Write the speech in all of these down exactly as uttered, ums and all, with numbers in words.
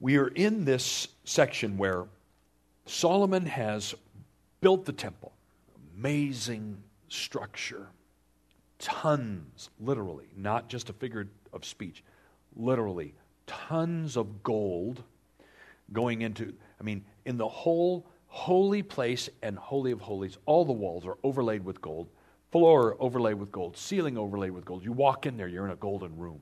We are in this section where Solomon has built the temple. Amazing structure. Tons, literally, not just a figure of speech, literally, tons of gold going into, I mean, in the whole holy place and holy of holies, all the walls are overlaid with gold, floor overlaid with gold, ceiling overlaid with gold. You walk in there, you're in a golden room.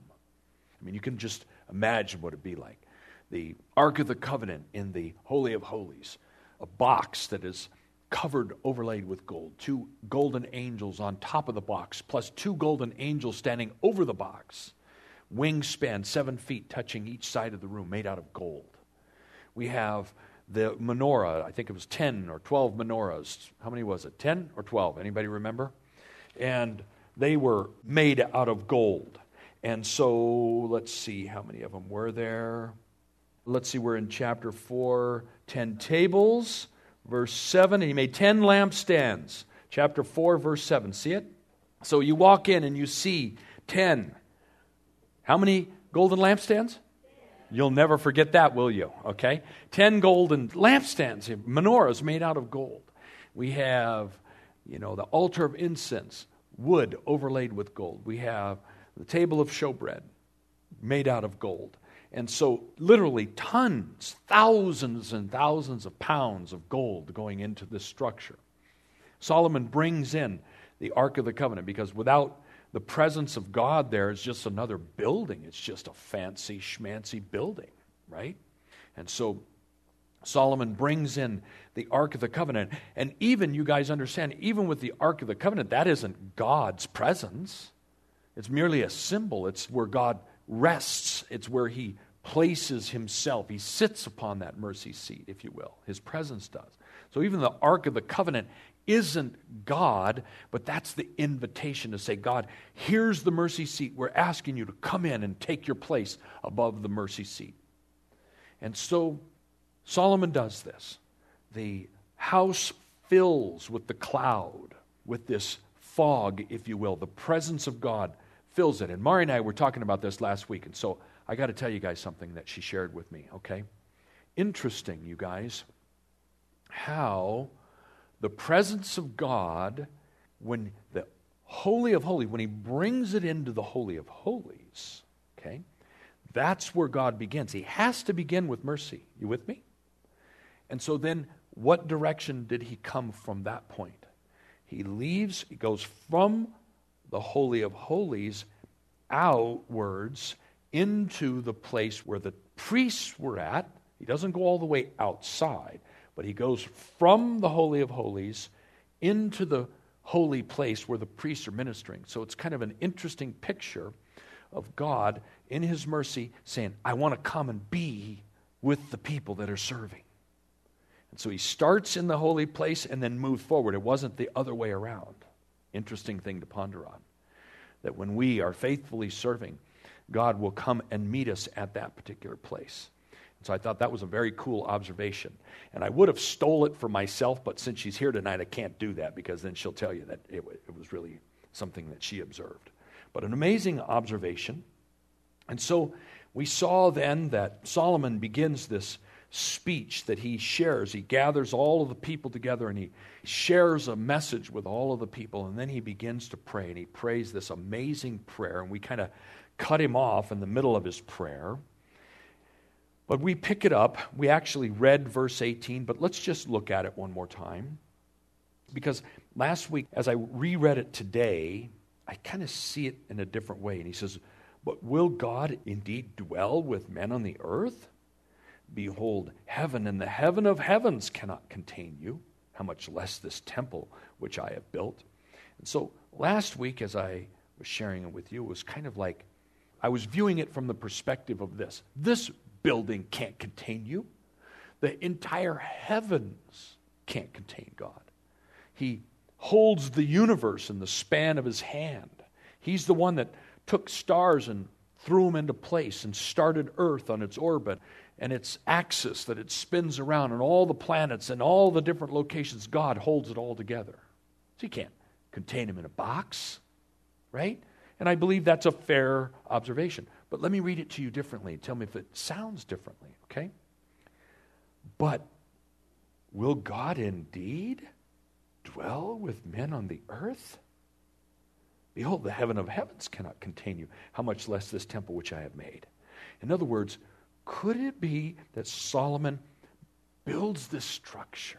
I mean, you can just imagine what it'd be like. The Ark of the Covenant in the Holy of Holies, a box that is covered, overlaid with gold, two golden angels on top of the box, plus two golden angels standing over the box, wingspan seven feet touching each side of the room, made out of gold. We have the menorah, I think it was ten or twelve menorahs. How many was it? ten or twelve? Anybody remember? And they were made out of gold. And so, let's see, how many of them were there? Let's see, we're in chapter four, ten tables, verse seven, and he made ten lampstands. Chapter four, verse seven, see it? So you walk in and you see ten. How many golden lampstands? You'll never forget that, will you? Okay? Ten golden lampstands, menorahs made out of gold. We have, you know, the altar of incense, wood overlaid with gold. We have the table of showbread made out of gold. And so literally tons, thousands and thousands of pounds of gold going into this structure. Solomon brings in the Ark of the Covenant because without the presence of God there, it's just another building. It's just a fancy schmancy building, right? And so Solomon brings in the Ark of the Covenant. And even, you guys understand, even with the Ark of the Covenant, that isn't God's presence. It's merely a symbol. It's where God rests. It's where he places himself. He sits upon that mercy seat, if you will. His presence does. So even the Ark of the Covenant isn't God, but that's the invitation to say, God, here's the mercy seat. We're asking you to come in and take your place above the mercy seat. And so Solomon does this. The house fills with the cloud, with this fog, if you will. The presence of God fills it. And Mari and I were talking about this last week, and so I got to tell you guys something that she shared with me, okay? Interesting, you guys, how the presence of God, when the Holy of Holies, when he brings it into the Holy of Holies, okay, that's where God begins. He has to begin with mercy. You with me? And so then, what direction did he come from that point? He leaves, he goes from the Holy of Holies outwards into the place where the priests were at. He doesn't go all the way outside, but he goes from the Holy of Holies into the holy place where the priests are ministering. So it's kind of an interesting picture of God in his mercy saying, I want to come and be with the people that are serving. And so he starts in the holy place and then moves forward. It wasn't the other way around. Interesting thing to ponder on. That when we are faithfully serving, God will come and meet us at that particular place. And so I thought that was a very cool observation. And I would have stole it for myself, but since she's here tonight, I can't do that because then she'll tell you that it, it was really something that she observed. But an amazing observation. And so we saw then that Solomon begins this speech that he shares. He gathers all of the people together and he shares a message with all of the people, and then he begins to pray, and he prays this amazing prayer, and we kind of cut him off in the middle of his prayer. But we pick it up. We actually read verse eighteen, but let's just look at it one more time. Because last week, as I reread it today, I kind of see it in a different way. And he says, but will God indeed dwell with men on the earth? Behold, heaven and the heaven of heavens cannot contain you. How much less this temple which I have built. And so last week, as I was sharing it with you, it was kind of like I was viewing it from the perspective of this. This building can't contain you. The entire heavens can't contain God. He holds the universe in the span of his hand. He's the one that took stars and threw them into place and started Earth on its orbit and its axis that it spins around, and all the planets and all the different locations. God holds it all together. So you can't contain him in a box, right? And I believe that's a fair observation. But let me read it to you differently. Tell me if it sounds differently, okay? But will God indeed dwell with men on the earth? Behold, the heaven of heavens cannot contain you. How much less this temple which I have made? In other words, could it be that Solomon builds this structure,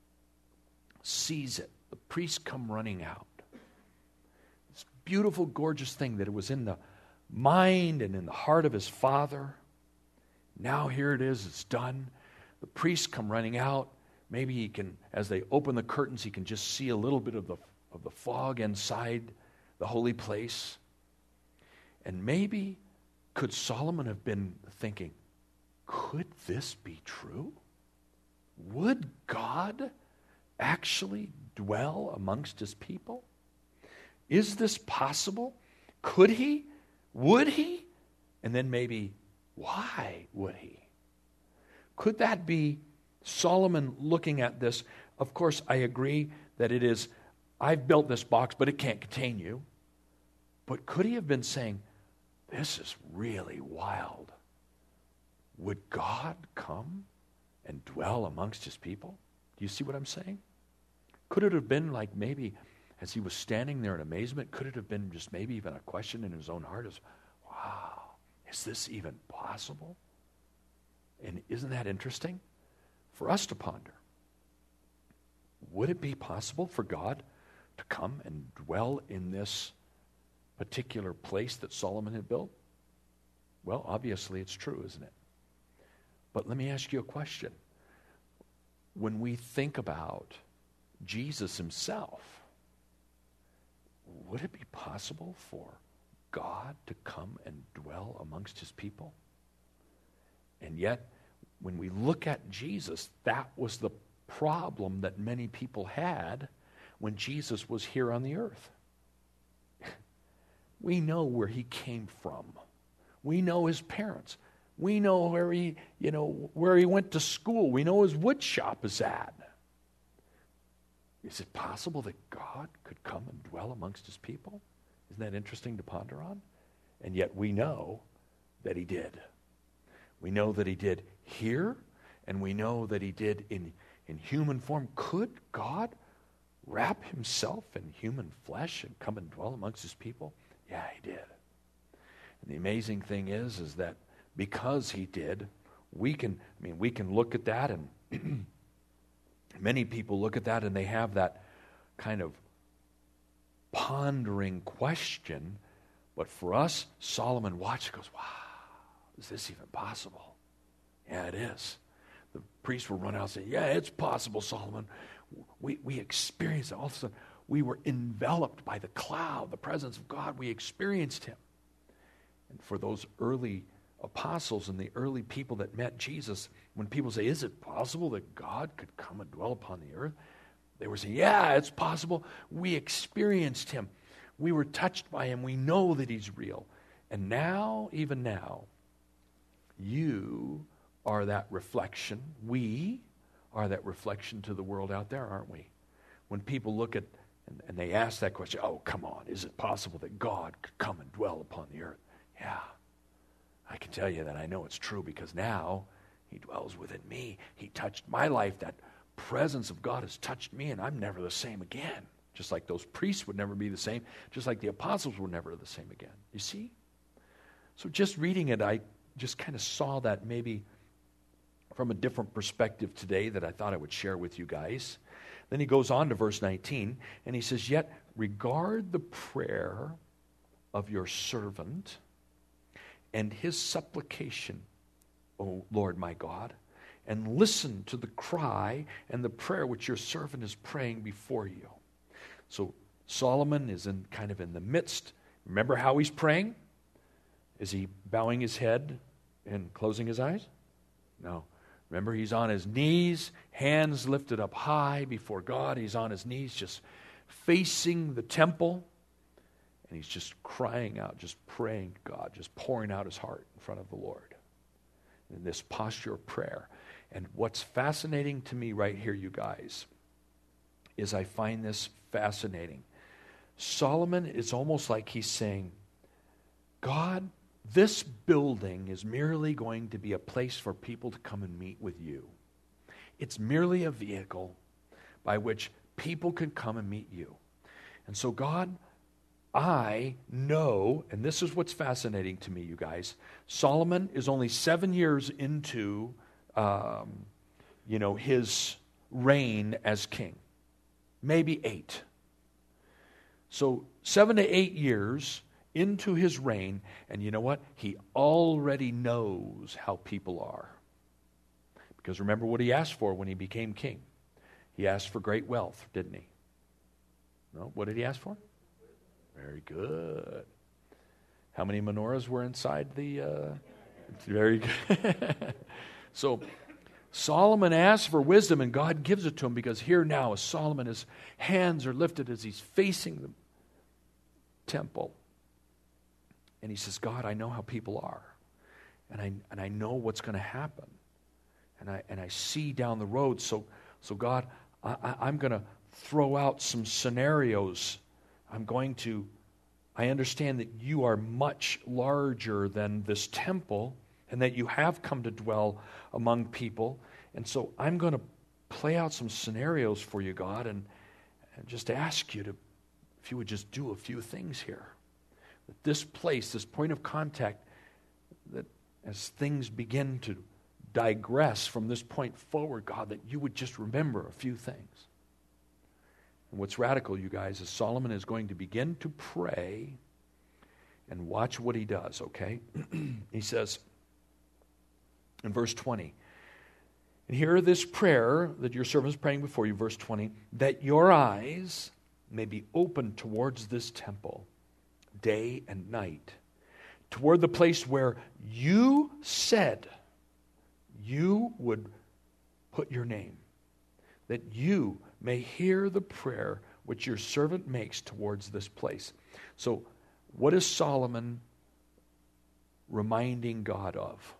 sees it, the priests come running out, this beautiful, gorgeous thing that it was in the mind and in the heart of his father. Now here it is, it's done. The priests come running out. Maybe he can, as they open the curtains, he can just see a little bit of the of the fog inside the holy place. And maybe could Solomon have been thinking, could this be true? Would God actually dwell amongst his people? Is this possible? Could he? Would he? And then maybe, why would he? Could that be Solomon looking at this? Of course, I agree that it is, I've built this box, but it can't contain you. But could he have been saying, this is really wild. Would God come and dwell amongst his people? Do you see what I'm saying? Could it have been like maybe as he was standing there in amazement, could it have been just maybe even a question in his own heart is, wow, is this even possible? And isn't that interesting for us to ponder? Would it be possible for God to come and dwell in this particular place that Solomon had built? Well, obviously it's true, isn't it? But let me ask you a question. When we think about Jesus himself, would it be possible for God to come and dwell amongst his people? And yet, when we look at Jesus, that was the problem that many people had when Jesus was here on the earth. We know where he came from. We know his parents. We know where he, you know, where he went to school. We know his wood shop is at. Is it possible that God could come and dwell amongst his people? Isn't that interesting to ponder on? And yet we know that he did. We know that he did here, and we know that he did in, in human form. Could God wrap himself in human flesh and come and dwell amongst his people? Yeah, he did. And the amazing thing is, is that because he did, we can, I mean, we can look at that, and many people look at that and they have that kind of pondering question. But for us, Solomon watched and goes, wow, is this even possible? Yeah, it is. The priest will run out and say, yeah, it's possible, Solomon. We, we experienced it. All of a sudden, we were enveloped by the cloud, the presence of God. We experienced him. And for those early apostles and the early people that met Jesus, when people say, is it possible that God could come and dwell upon the earth? They were saying, yeah, it's possible. We experienced him. We were touched by him. We know that he's real. And now, even now, you are that reflection. We are that reflection to the world out there, aren't we? When people look at, and, and they ask that question, oh, come on, is it possible that God could come and dwell upon the earth? Yeah, I can tell you that I know it's true because now he dwells within me. He touched my life. That presence of God has touched me, and I'm never the same again. Just like those priests would never be the same, just like the apostles were never the same again. You see? So just reading it, I just kind of saw that maybe from a different perspective today that I thought I would share with you guys. Then he goes on to verse nineteen, and he says, yet regard the prayer of your servant and his supplication, O Lord my God, and listen to the cry and the prayer which your servant is praying before you. So Solomon is in kind of in the midst. Remember how he's praying? Is he bowing his head and closing his eyes? No. Remember, he's on his knees, hands lifted up high before God. He's on his knees just facing the temple. And he's just crying out, just praying to God, just pouring out his heart in front of the Lord. In this posture of prayer. And what's fascinating to me right here, you guys, is I find this fascinating. Solomon is almost like he's saying, God, this building is merely going to be a place for people to come and meet with you. It's merely a vehicle by which people can come and meet you. And so, God, I know, and this is what's fascinating to me, you guys, Solomon is only seven years into, um, you know, his reign as king. Maybe eight. So, seven to eight years into his reign, and you know what? He already knows how people are. Because remember what he asked for when he became king. He asked for great wealth, didn't he? No? What did he ask for? Very good. How many menorahs were inside the... Uh, very good. So, Solomon asks for wisdom, and God gives it to him, because here now, as Solomon, his hands are lifted as he's facing the temple. And he says, God, I know how people are. And I and I know what's going to happen. And I and I see down the road. So, so God, I, I, I'm going to throw out some scenarios. I'm going to, I understand that you are much larger than this temple, and that you have come to dwell among people. And so I'm going to play out some scenarios for you, God, and, and just ask you to, if you would just do a few things here. That this place, this point of contact, that as things begin to digress from this point forward, God, that you would just remember a few things. And what's radical, you guys, is Solomon is going to begin to pray, and watch what he does, okay? He says in verse twenty, and hear this prayer that your servant is praying before you, verse twenty, that your eyes may be open towards this temple day and night, toward the place where you said you would put your name, that you may hear the prayer which your servant makes towards this place. So, what is Solomon reminding God of?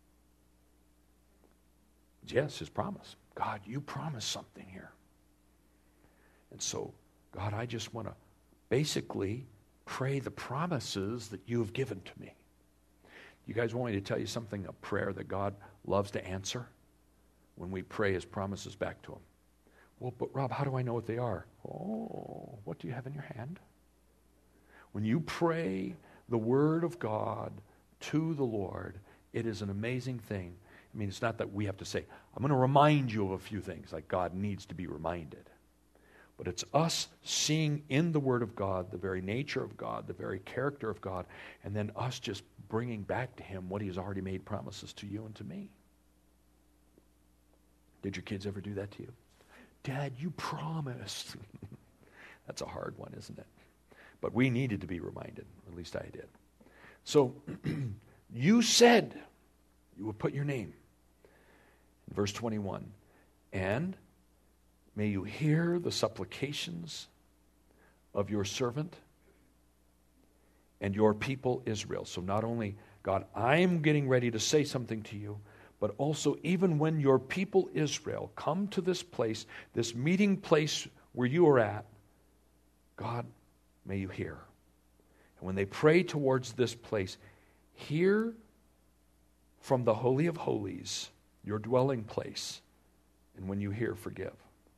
Yes, his promise. God, you promised something here. And so, God, I just want to basically pray the promises that you have given to me. You guys want me to tell you something, a prayer that God loves to answer? When we pray his promises back to him. Well, but Rob, how do I know what they are? Oh, what do you have in your hand? When you pray the word of God to the Lord, it is an amazing thing. I mean, it's not that we have to say, I'm going to remind you of a few things, like God needs to be reminded. But it's us seeing in the Word of God the very nature of God, the very character of God, and then us just bringing back to him what he has already made promises to you and to me. Did your kids ever do that to you? Dad, you promised. That's a hard one, isn't it? But we needed to be reminded, or at least I did. So, you said you would put your name. In verse twenty-one, and may you hear the supplications of your servant and your people Israel. So not only, God, I'm getting ready to say something to you, but also even when your people Israel come to this place, this meeting place where you are at, God, may you hear. And when they pray towards this place, hear from the Holy of Holies, your dwelling place, and when you hear, forgive.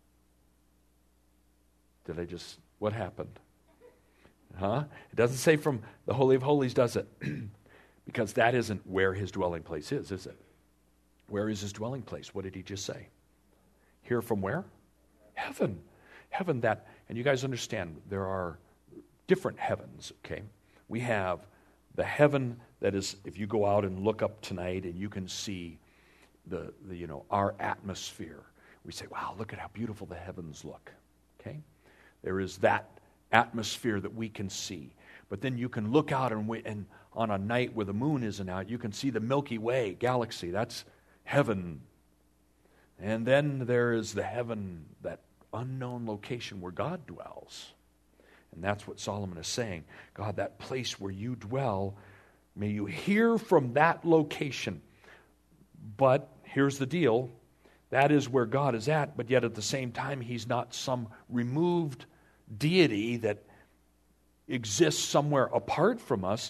Did I just, what happened? Huh? It doesn't say from the Holy of Holies, does it? Because that isn't where his dwelling place is, is it? Where is his dwelling place? What did he just say? Hear from where? Heaven. Heaven that, and you guys understand, there are different heavens, okay? We have the heaven that is, if you go out and look up tonight and you can see the, the you know, our atmosphere, we say, wow, look at how beautiful the heavens look, okay? There is that atmosphere that we can see. But then you can look out and, we, and on a night where the moon isn't out, you can see the Milky Way galaxy. That's heaven. And then there is the heaven, that unknown location where God dwells. And that's what Solomon is saying. God, that place where you dwell, may you hear from that location. But here's the deal. That is where God is at, but yet at the same time, he's not some removed deity that exists somewhere apart from us.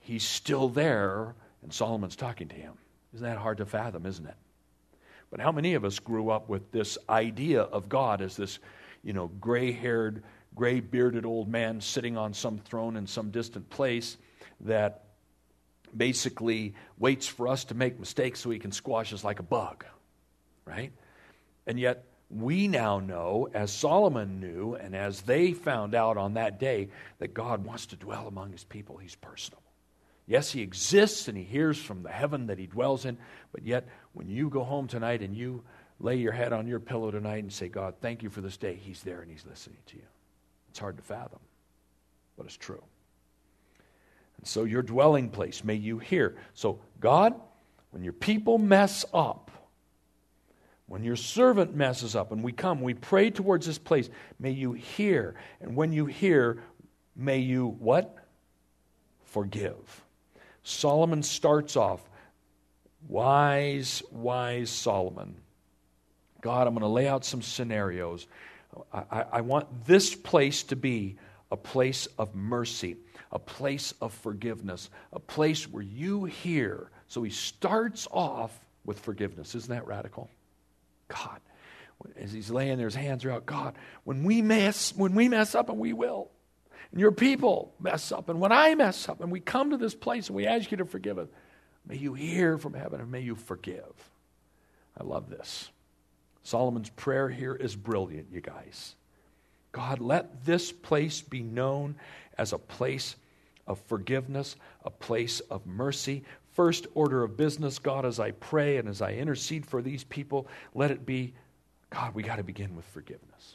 he's still there, and Solomon's talking to him. Isn't that hard to fathom, isn't it? But how many of us grew up with this idea of God as this, you know, gray-haired, gray-bearded old man sitting on some throne in some distant place that basically waits for us to make mistakes so he can squash us like a bug, right? And yet we now know, as Solomon knew, and as they found out on that day, that God wants to dwell among his people. He's personal. Yes, he exists and he hears from the heaven that he dwells in, but yet when you go home tonight and you lay your head on your pillow tonight and say, God, thank you for this day, he's there and he's listening to you. It's hard to fathom, but it's true. And so your dwelling place, may you hear. So God, when your people mess up, when your servant messes up and we come, we pray towards this place, may you hear. And when you hear, may you what? Forgive. Solomon starts off, wise, wise Solomon. God, I'm going to lay out some scenarios. I, I, I want this place to be a place of mercy, a place of forgiveness, a place where you hear. So he starts off with forgiveness. Isn't that radical? God, as he's laying there, his hands are out. God, when we mess, when we mess up, and we will, and your people mess up, and when I mess up, and we come to this place and we ask you to forgive us, may you hear from heaven and may you forgive. I love this. Solomon's prayer here is brilliant, you guys. God, let this place be known as a place of forgiveness, a place of mercy. First order of business, God, as I pray and as I intercede for these people, let it be, God, we got to begin with forgiveness.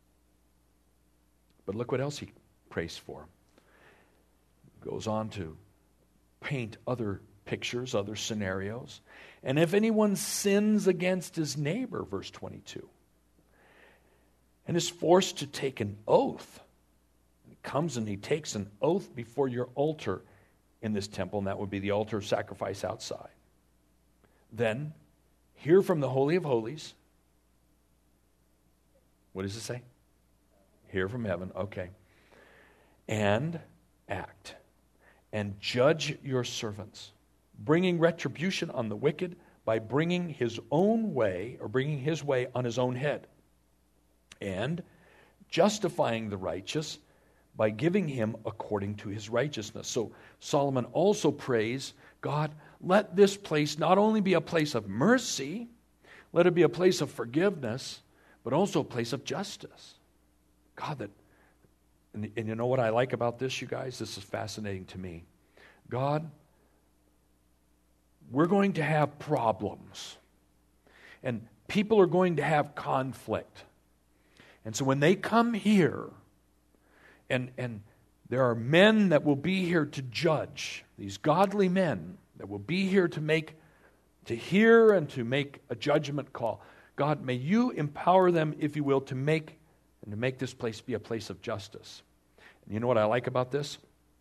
But look what else he prays for. He goes on to paint other pictures, other scenarios. And if anyone sins against his neighbor, verse twenty-two, and is forced to take an oath, he comes and he takes an oath before your altar in this temple, and that would be the altar of sacrifice outside. Then, hear from the Holy of Holies. What does it say? Hear from heaven, okay. And act. And judge your servants, bringing retribution on the wicked by bringing his own way, or bringing his way on his own head. And justifying the righteous by giving him according to his righteousness. So Solomon also prays, God, let this place not only be a place of mercy, let it be a place of forgiveness, but also a place of justice. God, that, and, and you know what I like about this, you guys? This is fascinating to me. God, we're going to have problems, and people are going to have conflict. And so when they come here, and, and there are men that will be here to judge, these godly men that will be here to make, to hear and to make a judgment call. God, may you empower them, if you will, to make and to make this place be a place of justice. And you know what I like about this?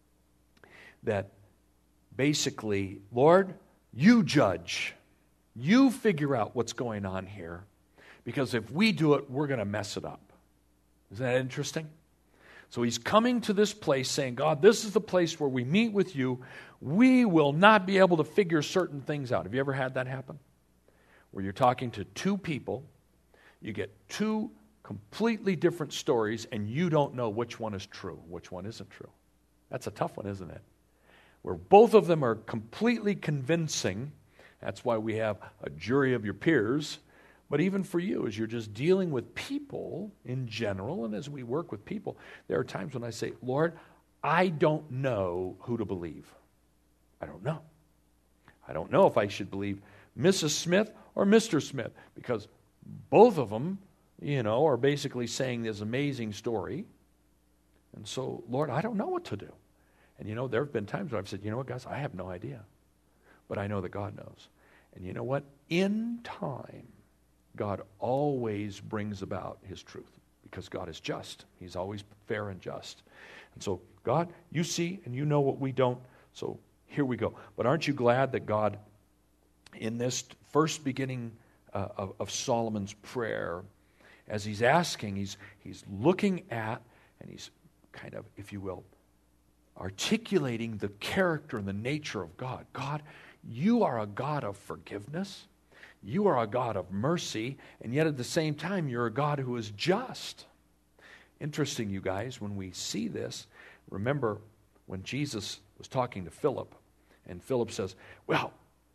That basically, Lord, you judge. You figure out what's going on here. Because if we do it, we're going to mess it up. Isn't that interesting? So he's coming to this place saying, God, this is the place where we meet with you. We will not be able to figure certain things out. Have you ever had that happen? Where you're talking to two people, you get two completely different stories, and you don't know which one is true, which one isn't true. That's a tough one, isn't it? Where both of them are completely convincing. That's why we have a jury of your peers. But even for you, as you're just dealing with people in general, and as we work with people, there are times when I say, Lord, I don't know who to believe. I don't know. I don't know if I should believe Missus Smith or Mister Smith, because both of them, you know, are basically saying this amazing story. And so, Lord, I don't know what to do. And you know, there have been times when I've said, you know what, guys, I have no idea. But I know that God knows. And you know what? In time, God always brings about his truth, because God is just. He's always fair and just. And so, God, you see and you know what we don't, so here we go. But aren't you glad that God, in this first beginning uh, of, of Solomon's prayer, as he's asking, he's, he's looking at, and he's kind of, if you will, articulating the character and the nature of God. God, you are a God of forgiveness. You are a God of mercy, and yet at the same time, you're a God who is just. Interesting, you guys, when we see this, remember when Jesus was talking to Philip, and Philip says, well,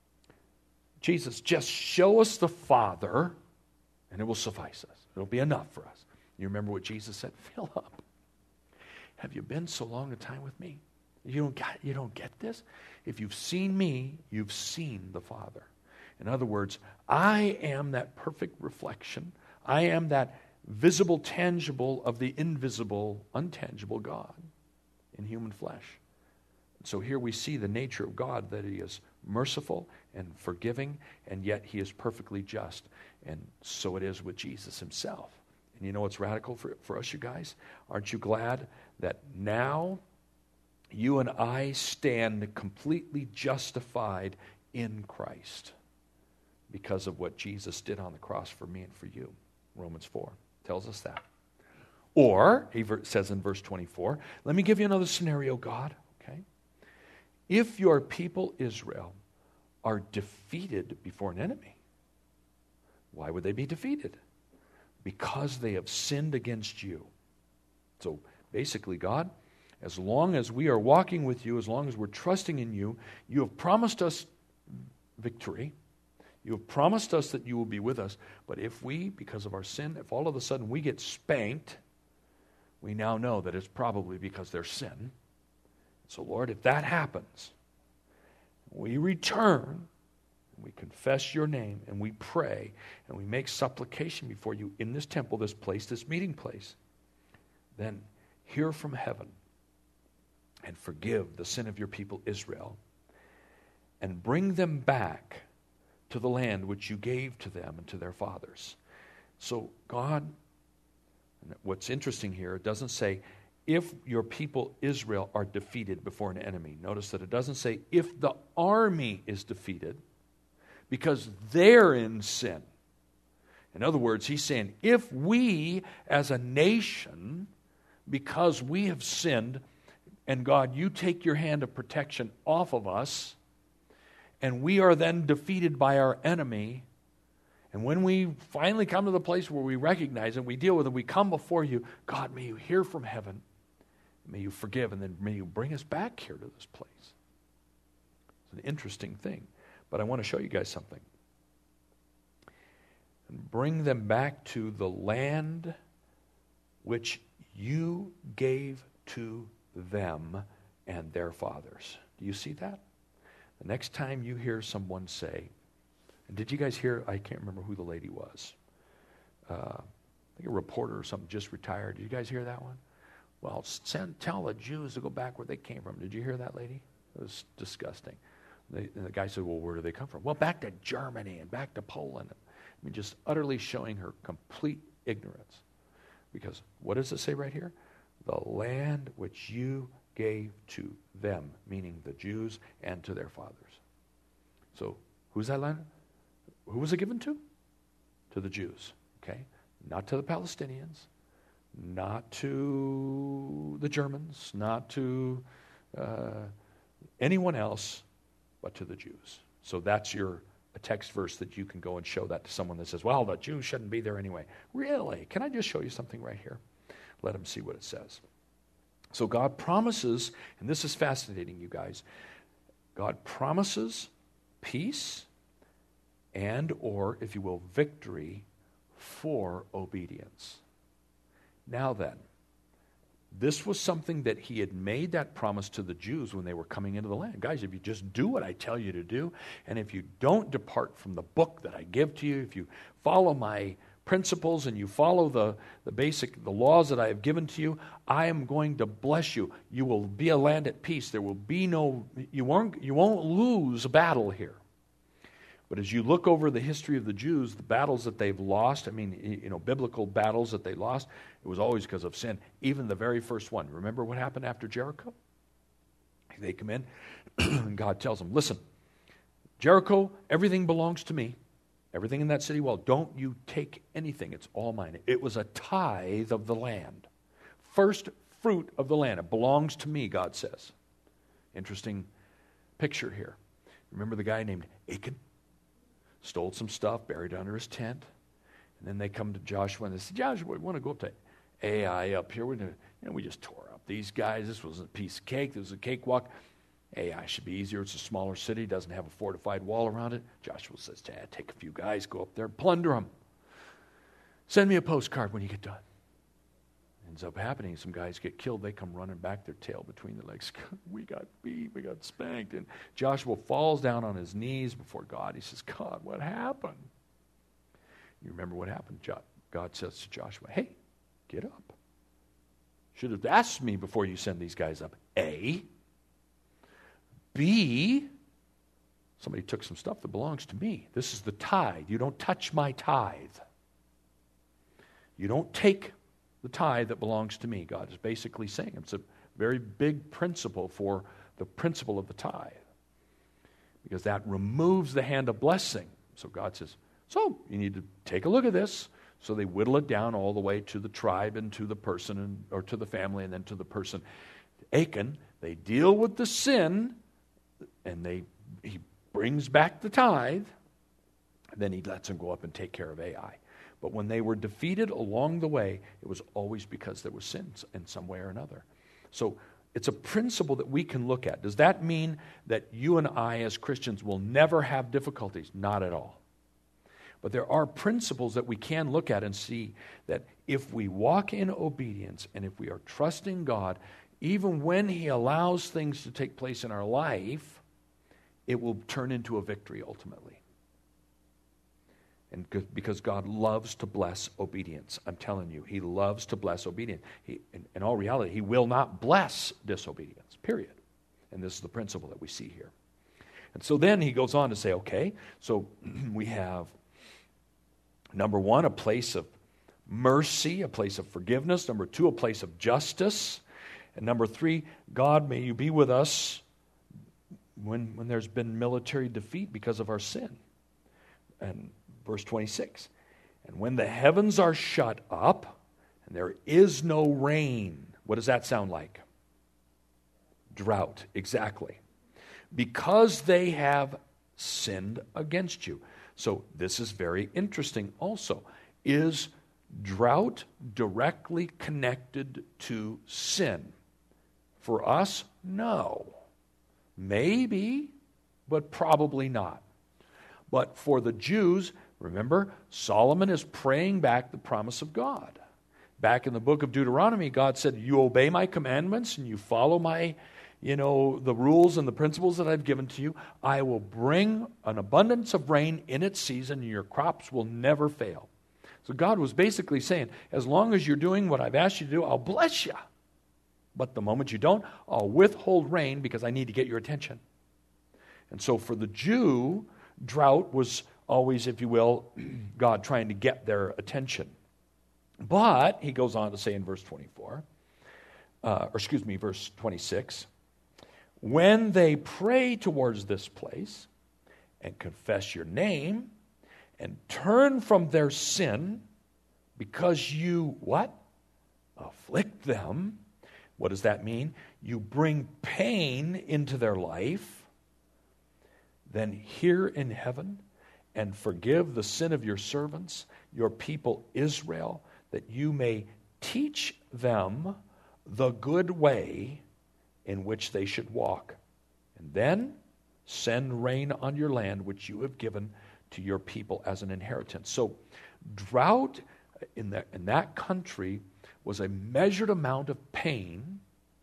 Jesus, just show us the Father, and it will suffice us. It'll be enough for us. You remember what Jesus said? Philip, have you been so long a time with me? You don't get, you don't get this? If you've seen me, you've seen the Father. In other words, I am that perfect reflection. I am that visible, tangible of the invisible, untangible God in human flesh. So here we see the nature of God, that He is merciful and forgiving, and yet He is perfectly just. And so it is with Jesus Himself. And you know what's radical for, for us, you guys? Aren't you glad that now you and I stand completely justified in Christ because of what Jesus did on the cross for me and for you? Romans four tells us that. Or, he says in verse twenty-four, let me give you another scenario, God, okay? If your people Israel are defeated before an enemy, why would they be defeated? Because they have sinned against you. So basically, God, as long as we are walking with you, as long as we're trusting in you, you have promised us victory. You have promised us that you will be with us. But if we, because of our sin, if all of a sudden we get spanked, we now know that it's probably because there's sin. So, Lord, if that happens, we return, we confess your name, and we pray, and we make supplication before you in this temple, this place, this meeting place, then hear from heaven and forgive the sin of your people Israel and bring them back to the land which you gave to them and to their fathers. So God, what's interesting here, it doesn't say if your people Israel are defeated before an enemy. Notice that it doesn't say if the army is defeated, because they're in sin. In other words, he's saying if we as a nation, because we have sinned, and God, you take your hand of protection off of us, and we are then defeated by our enemy, and when we finally come to the place where we recognize it, we deal with it, we come before you, God, may you hear from heaven, may you forgive, and then may you bring us back here to this place. It's an interesting thing, but I want to show you guys something. And bring them back to the land which you gave to them and their fathers. Do you see that? The next time you hear someone say, and did you guys hear, I can't remember who the lady was. Uh, I think a reporter or something just retired. Did you guys hear that one? Well, send, tell the Jews to go back where they came from. Did you hear that lady? It was disgusting. They, and the guy said, well, where do they come from? Well, back to Germany and back to Poland. I mean, just utterly showing her complete ignorance. Because what does it say right here? The land which you gave to them, meaning the Jews, and to their fathers. So, who's that land? Who was it given to? To the Jews, okay? Not to the Palestinians, not to the Germans, not to uh, anyone else, but to the Jews. So that's your a text verse that you can go and show that to someone that says, well, the Jews shouldn't be there anyway. Really? Can I just show you something right here? Let them see what it says. So God promises, and this is fascinating, you guys, God promises peace and or, if you will, victory for obedience. Now then, this was something that he had made that promise to the Jews when they were coming into the land. Guys, if you just do what I tell you to do, and if you don't depart from the book that I give to you, if you follow my principles and you follow the, the basic, the laws that I have given to you, I am going to bless you. You will be a land at peace. There will be no, you won't, you won't lose a battle here. But as you look over the history of the Jews, the battles that they've lost, I mean, you know, biblical battles that they lost, it was always because of sin. Even the very first one. Remember what happened after Jericho? They come in, and God tells them, listen, Jericho, everything belongs to me. Everything in that city wall, don't you take anything. It's all mine. It was a tithe of the land. First fruit of the land. It belongs to me, God says. Interesting picture here. Remember the guy named Achan? Stole some stuff, buried under his tent. And then they come to Joshua and they said, Joshua, we want to go up to Ai up here. We, you know, we just tore up these guys. This was a piece of cake. This was a cakewalk. Ai should be easier. It's a smaller city. Doesn't have a fortified wall around it. Joshua says, Dad, take a few guys, go up there, plunder them. Send me a postcard when you get done. Ends up happening. Some guys get killed. They come running back, their tail between their legs. We got beat. We got spanked. And Joshua falls down on his knees before God. He says, God, what happened? You remember what happened? God says to Joshua, hey, get up. Should have asked me before you send these guys up. A. B. Somebody took some stuff that belongs to me. This is the tithe. You don't touch my tithe. You don't take the tithe that belongs to me. God is basically saying it's a very big principle for the principle of the tithe, because that removes the hand of blessing. So God says, so you need to take a look at this. So they whittle it down all the way to the tribe and to the person, and, or to the family, and then to the person. Achan, they deal with the sin, and they he brings back the tithe, and then he lets them go up and take care of Ai. But when they were defeated along the way, it was always because there was sin in some way or another. So it's a principle that we can look at. Does that mean that you and I as Christians will never have difficulties? Not at all. But there are principles that we can look at and see that if we walk in obedience and if we are trusting God, even when He allows things to take place in our life, it will turn into a victory ultimately. And because God loves to bless obedience. I'm telling you, He loves to bless obedience. He, in, in all reality, He will not bless disobedience, period. And this is the principle that we see here. And so then he goes on to say, okay, so we have, number one, a place of mercy, a place of forgiveness. Number two, a place of justice. And number three, God, may you be with us when, when there's been military defeat because of our sin. And verse twenty-six, and when the heavens are shut up and there is no rain, what does that sound like? Drought, exactly. Because they have sinned against you. So this is very interesting also. Is drought directly connected to sin? For us, no. Maybe, but probably not. But for the Jews, remember, Solomon is praying back the promise of God. Back in the book of Deuteronomy, God said, you obey my commandments and you follow my, you know, the rules and the principles that I've given to you, I will bring an abundance of rain in its season and your crops will never fail. So God was basically saying, as long as you're doing what I've asked you to do, I'll bless you. But the moment you don't, I'll withhold rain because I need to get your attention. And so for the Jew, drought was always, if you will, God trying to get their attention. But, he goes on to say in verse twenty-four, uh, or excuse me, verse twenty-six, when they pray towards this place and confess your name and turn from their sin because you, what? Afflict them. What does that mean? You bring pain into their life. Then hear in heaven and forgive the sin of your servants, your people Israel, that you may teach them the good way in which they should walk. And then send rain on your land, which you have given to your people as an inheritance. So drought in that, in that country was a measured amount of pain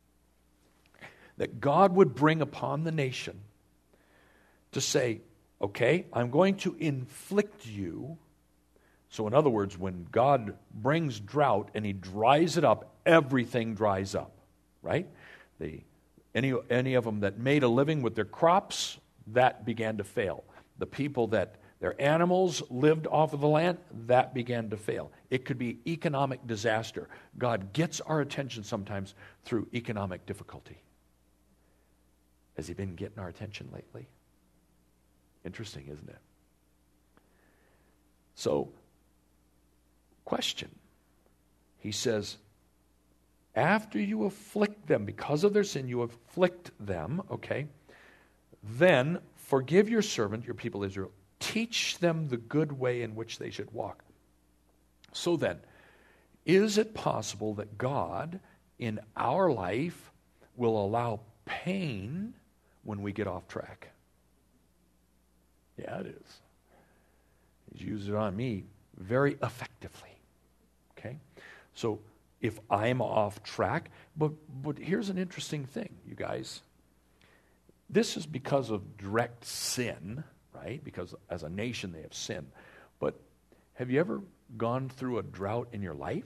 that God would bring upon the nation to say, okay, I'm going to inflict you. So in other words, when God brings drought and He dries it up, everything dries up, right? The, any, any of them that made a living with their crops, that began to fail. The people that their animals lived off of the land, that began to fail. It could be economic disaster. God gets our attention sometimes through economic difficulty. Has He been getting our attention lately? Interesting, isn't it? So, question. He says, after you afflict them, because of their sin, you afflict them, okay? Then forgive your servant, your people Israel. Teach them the good way in which they should walk. So then, is it possible that God in our life will allow pain when we get off track? Yeah, it is. He's used it on me very effectively. Okay? So if I'm off track, but but here's an interesting thing, you guys. This is because of direct sin, right? Because as a nation they have sinned. But have you ever gone through a drought in your life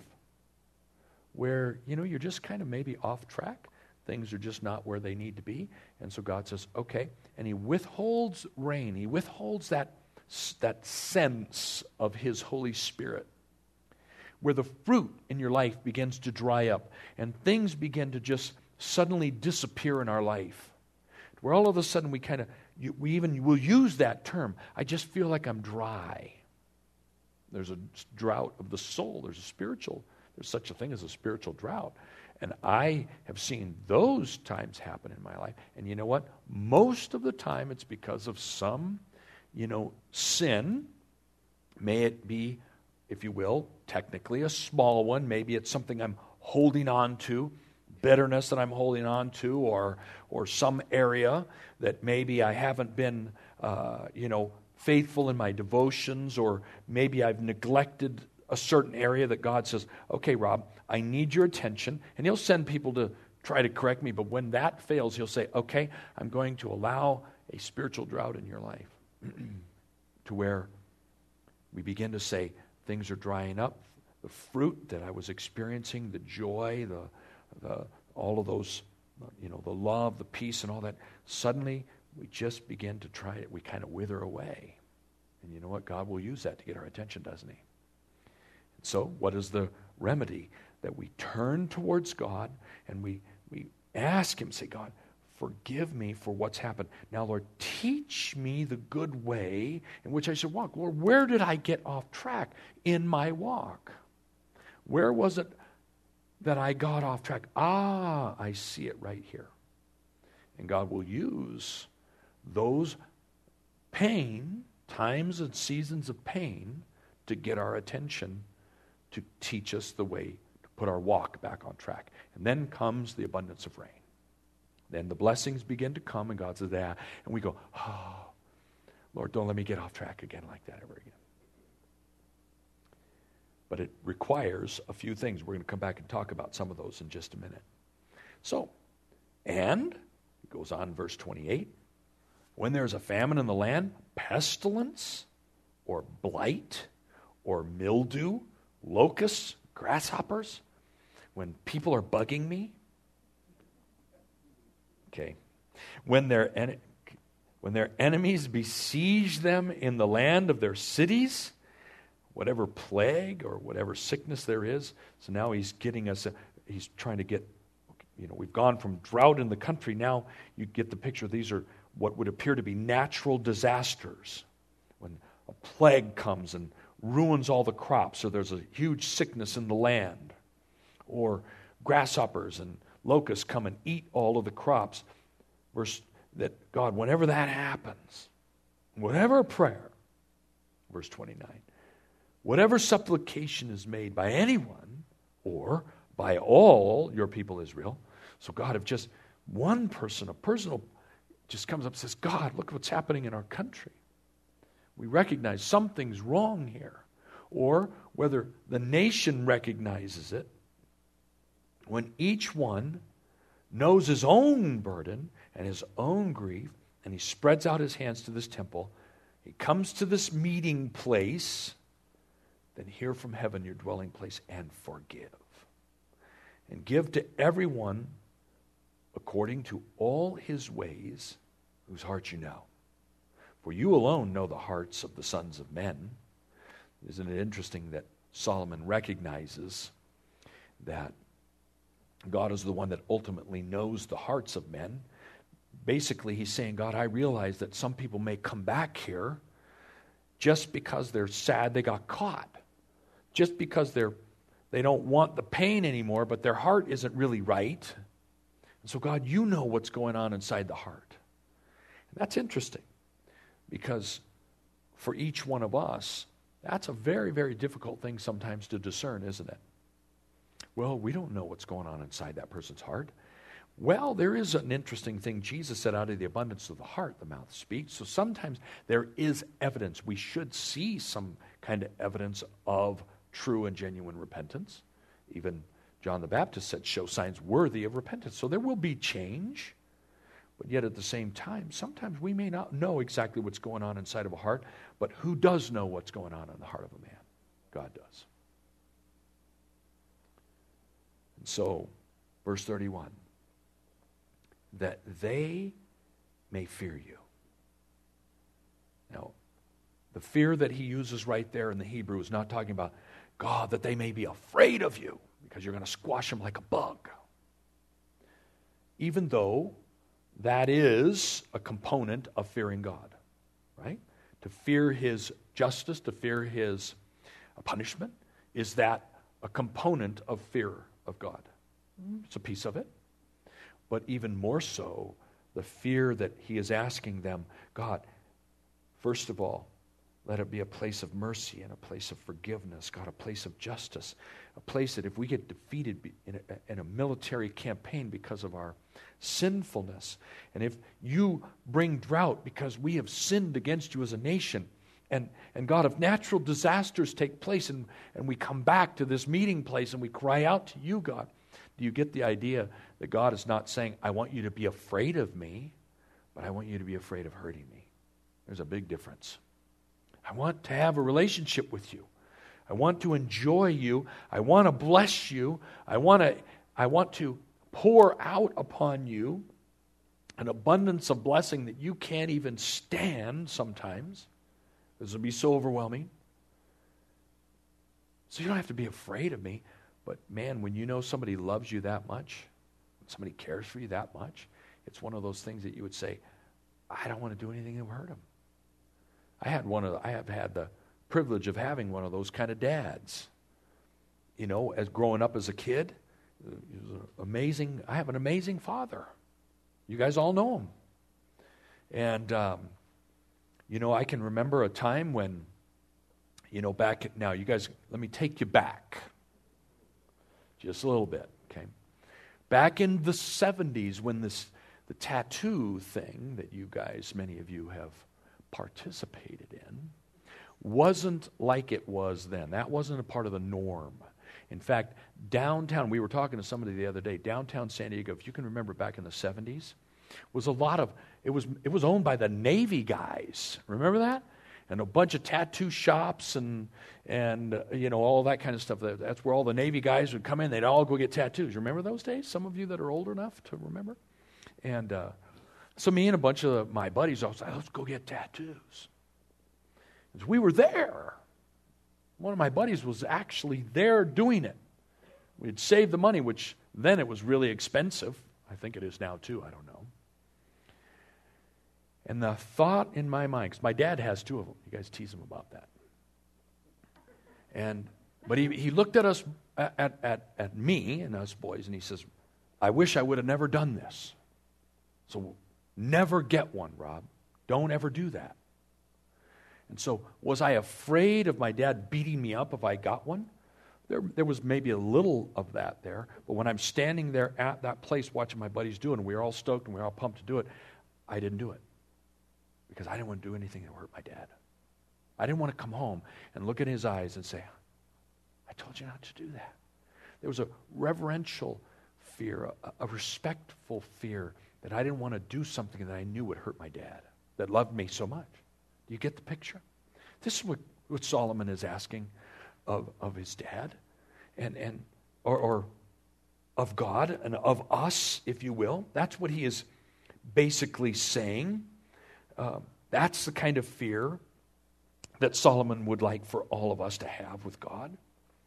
where, you know, you're just kind of maybe off track? Things are just not where they need to be. And so God says, okay. And he withholds rain. He withholds that, that sense of his Holy Spirit, where the fruit in your life begins to dry up and things begin to just suddenly disappear in our life. Where all of a sudden we kind of, we even will use that term, I just feel like I'm dry. There's a drought of the soul. There's a spiritual, there's such a thing as a spiritual drought. And I have seen those times happen in my life. And you know what? Most of the time it's because of some, you know, sin. May it be, if you will, technically a small one. Maybe it's something I'm holding on to, bitterness that I'm holding on to, or or some area that maybe I haven't been, uh, you know, faithful in my devotions, or maybe I've neglected a certain area that God says, okay, Rob, I need your attention. And he'll send people to try to correct me, but when that fails, he'll say, okay, I'm going to allow a spiritual drought in your life to where we begin to say, things are drying up. The fruit that I was experiencing, the joy, the, the all of those, you know, the love, the peace and all that, suddenly we just begin to try it. We kind of wither away. And you know what? God will use that to get our attention, doesn't he? And so what is the remedy? That we turn towards God and we, we ask him, say, God, forgive me for what's happened. Now, Lord, teach me the good way in which I should walk. Lord, where did I get off track in my walk? Where was it that I got off track? Ah, I see it right here. And God will use those pain, times and seasons of pain, to get our attention, to teach us the way to put our walk back on track. And then comes the abundance of rain. Then the blessings begin to come, and God says, yeah. And we go, oh, Lord, don't let me get off track again like that ever again. But it requires a few things. We're going to come back and talk about some of those in just a minute. So, and, it goes on in verse twenty-eight, when there's a famine in the land, pestilence, or blight, or mildew, locusts, grasshoppers, when people are bugging me, okay, when their, en- when their enemies besiege them in the land of their cities, whatever plague or whatever sickness there is. So now he's getting us, a, he's trying to get, you know, we've gone from drought in the country. Now you get the picture. These are what would appear to be natural disasters. When a plague comes and ruins all the crops, or there's a huge sickness in the land, or grasshoppers and locusts come and eat all of the crops. Verse that God, whenever that happens, whatever prayer, verse twenty-nine, whatever supplication is made by anyone or by all your people Israel. So God, if just one person, a personal, just comes up and says, God, look what's happening in our country. We recognize something's wrong here. Or whether the nation recognizes it, when each one knows his own burden and his own grief, and he spreads out his hands to this temple, he comes to this meeting place, then hear from heaven your dwelling place and forgive. And give to everyone according to all his ways, whose heart you know. For you alone know the hearts of the sons of men. Isn't it interesting that Solomon recognizes that God is the one that ultimately knows the hearts of men? Basically, he's saying, God, I realize that some people may come back here just because they're sad they got caught. Just because they're They don't want the pain anymore, but their heart isn't really right. And so, God, you know what's going on inside the heart. And that's interesting, because for each one of us, that's a very, very difficult thing sometimes to discern, isn't it? Well, we don't know what's going on inside that person's heart. Well, there is an interesting thing. Jesus said, out of the abundance of the heart, the mouth speaks. So sometimes there is evidence. We should see some kind of evidence of true and genuine repentance. Even John the Baptist said, show signs worthy of repentance. So there will be change. But yet at the same time, sometimes we may not know exactly what's going on inside of a heart. But who does know what's going on in the heart of a man? God does. And so, verse thirty-one. That they may fear you. Now, the fear that he uses right there in the Hebrew is not talking about, God, that they may be afraid of you because you're going to squash them like a bug. Even though that is a component of fearing God, right? To fear his justice, to fear his punishment, is that a component of fear of God? It's a piece of it. But even more so, the fear that he is asking them, God, first of all, let it be a place of mercy and a place of forgiveness. God, a place of justice. A place that if we get defeated in a, in a military campaign because of our sinfulness, and if you bring drought because we have sinned against you as a nation, and, and God, if natural disasters take place and, and we come back to this meeting place and we cry out to you, God, do you get the idea that God is not saying, I want you to be afraid of me, but I want you to be afraid of hurting me? There's a big difference. I want to have a relationship with you. I want to enjoy you. I want to bless you. I want to, I want to pour out upon you an abundance of blessing that you can't even stand sometimes. This will be so overwhelming. So you don't have to be afraid of me. But man, when you know somebody loves you that much, when somebody cares for you that much, it's one of those things that you would say, I don't want to do anything that will hurt them. I had one of the, I have had the privilege of having one of those kind of dads. You know, as growing up as a kid, he was amazing. I have an amazing father. You guys all know him. And, um, you know, I can remember a time when, you know, back, now you guys, let me take you back. Just a little bit, okay? Back in the seventies when this the tattoo thing that you guys, many of you have participated in, wasn't like it was then. That wasn't a part of the norm. In fact, downtown, we were talking to somebody the other day, downtown San Diego, if you can remember back in the seventies, was a lot of, it was it was owned by the Navy guys. Remember that? And a bunch of tattoo shops and, and uh, you know, all that kind of stuff. That's where all the Navy guys would come in. They'd all go get tattoos. Remember those days? Some of you that are old enough to remember? And uh, so me and a bunch of my buddies all said, let's go get tattoos. As we were there, one of my buddies was actually there doing it. We'd saved the money, which then it was really expensive. I think it is now too. I don't know. And the thought in my mind, because my dad has two of them. You guys tease him about that. And but he, he looked at us, at, at, at me and us boys, and he says, I wish I would have never done this. So never get one, Rob. Don't ever do that. And so was I afraid of my dad beating me up if I got one? There, there was maybe a little of that there. But when I'm standing there at that place watching my buddies do it, and we were all stoked and we were all pumped to do it, I didn't do it. Because I didn't want to do anything that would hurt my dad. I didn't want to come home and look in his eyes and say, I told you not to do that. There was a reverential fear, a, a respectful fear that I didn't want to do something that I knew would hurt my dad, that loved me so much. Do you get the picture? This is what, what Solomon is asking of, of his dad, and, and or, or of God, and of us, if you will. That's what he is basically saying. Uh, that's the kind of fear that Solomon would like for all of us to have with God.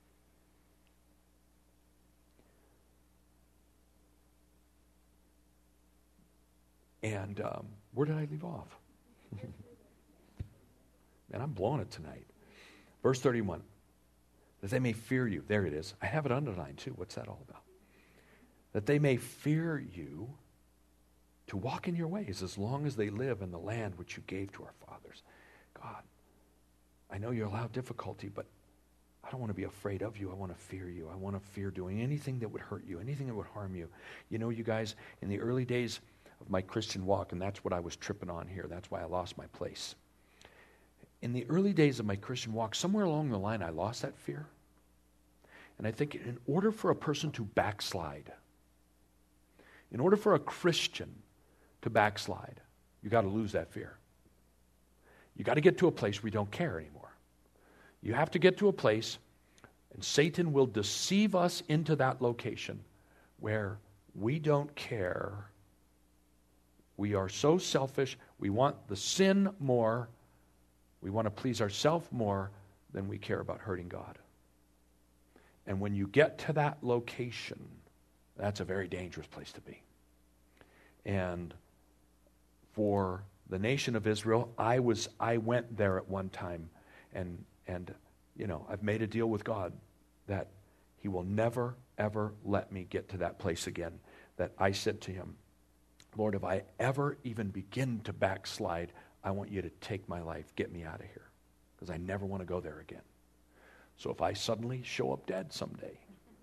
And um, where did I leave off? Man, I'm blowing it tonight. Verse thirty-one. That they may fear you. There it is. I have it underlined too. What's that all about? That they may fear you to walk in your ways as long as they live in the land which you gave to our fathers. God, I know you allow difficulty, but I don't want to be afraid of you. I want to fear you. I want to fear doing anything that would hurt you, anything that would harm you. You know, you guys, in the early days of my Christian walk, and that's what I was tripping on here. That's why I lost my place. In the early days of my Christian walk, somewhere along the line, I lost that fear. And I think in order for a person to backslide, in order for a Christian to backslide, you got to lose that fear. You got to get to a place where you don't care anymore. You have to get to a place, and Satan will deceive us into that location where we don't care. We are so selfish. We want the sin more. We want to please ourselves more than we care about hurting God. And when you get to that location, that's a very dangerous place to be. And for the nation of Israel, I was I went there at one time, and and you know, I've made a deal with God that He will never ever let me get to that place again. That I said to Him, Lord, if I ever even begin to backslide, I want you to take my life, get me out of here, because I never want to go there again. So if I suddenly show up dead someday,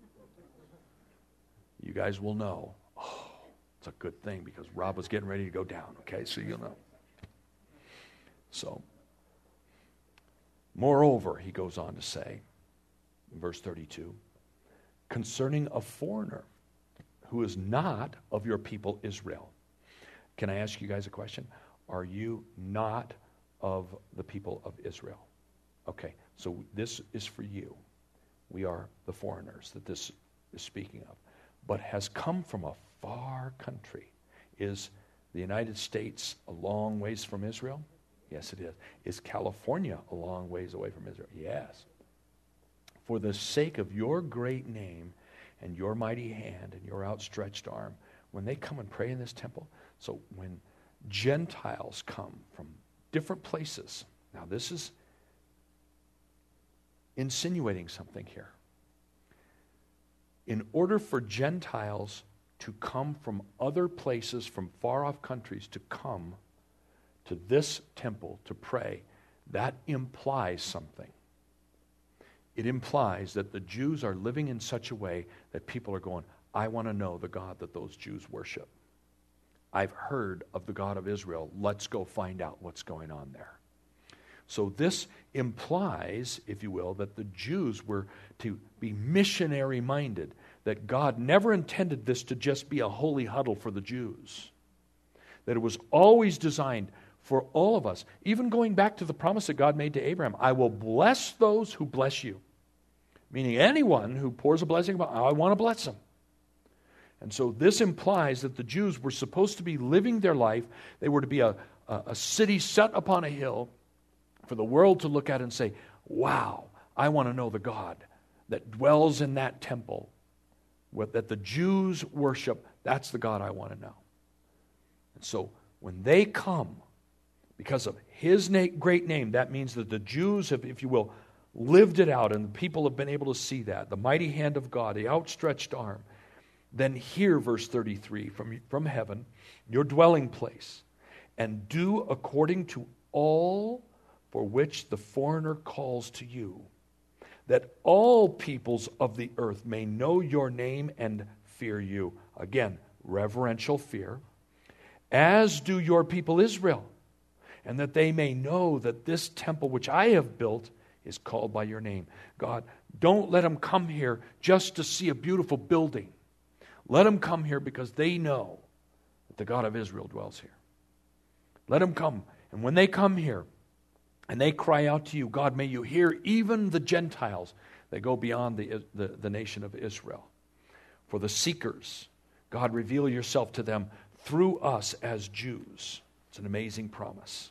you guys will know, oh, it's a good thing because Rob was getting ready to go down, okay? So you'll know. So, moreover, he goes on to say, in verse thirty-two, concerning a foreigner who is not of your people Israel. Can I ask you guys a question? Are you not of the people of Israel? Okay, so this is for you. We are the foreigners that this is speaking of, but has come from a far country. Is the United States a long ways from Israel? Yes, it is. Is California a long ways away from Israel? Yes. For the sake of your great name and your mighty hand and your outstretched arm, when they come and pray in this temple, so when Gentiles come from different places, now this is insinuating something here. In order for Gentiles to come from other places, from far off countries, to come to this temple to pray, that implies something. It implies that the Jews are living in such a way that people are going, I want to know the God that those Jews worship. I've heard of the God of Israel. Let's go find out what's going on there. So this implies, if you will, that the Jews were to be missionary-minded, that God never intended this to just be a holy huddle for the Jews, that it was always designed for all of us, even going back to the promise that God made to Abraham, I will bless those who bless you, meaning anyone who pours a blessing about, I want to bless them. And so this implies that the Jews were supposed to be living their life. They were to be a, a, a city set upon a hill for the world to look at and say, wow, I want to know the God that dwells in that temple, what, that the Jews worship. That's the God I want to know. And so when they come, because of His na- great name, that means that the Jews have, if you will, lived it out, and the people have been able to see that, the mighty hand of God, the outstretched arm. Then hear verse thirty-three from, from heaven, your dwelling place, and do according to all for which the foreigner calls to you, that all peoples of the earth may know your name and fear you. Again, reverential fear, as do your people Israel, and that they may know that this temple which I have built is called by your name. God, don't let them come here just to see a beautiful building. Let them come here because they know that the God of Israel dwells here. Let them come. And when they come here and they cry out to you, God, may you hear even the Gentiles that go beyond the, the, the nation of Israel. For the seekers, God, reveal yourself to them through us as Jews. It's an amazing promise.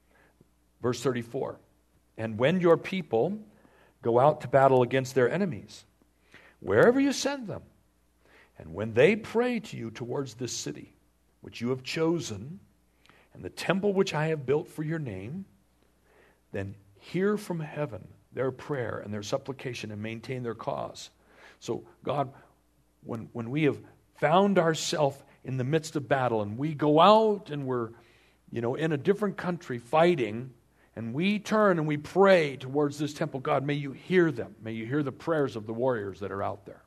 Verse thirty-four, and when your people go out to battle against their enemies, wherever you send them, and when they pray to you towards this city, which you have chosen, and the temple which I have built for your name, then hear from heaven their prayer and their supplication and maintain their cause. So God, when, when we have found ourselves in the midst of battle and we go out and we're, you know, in a different country fighting, and we turn and we pray towards this temple, God, may you hear them. May you hear the prayers of the warriors that are out there.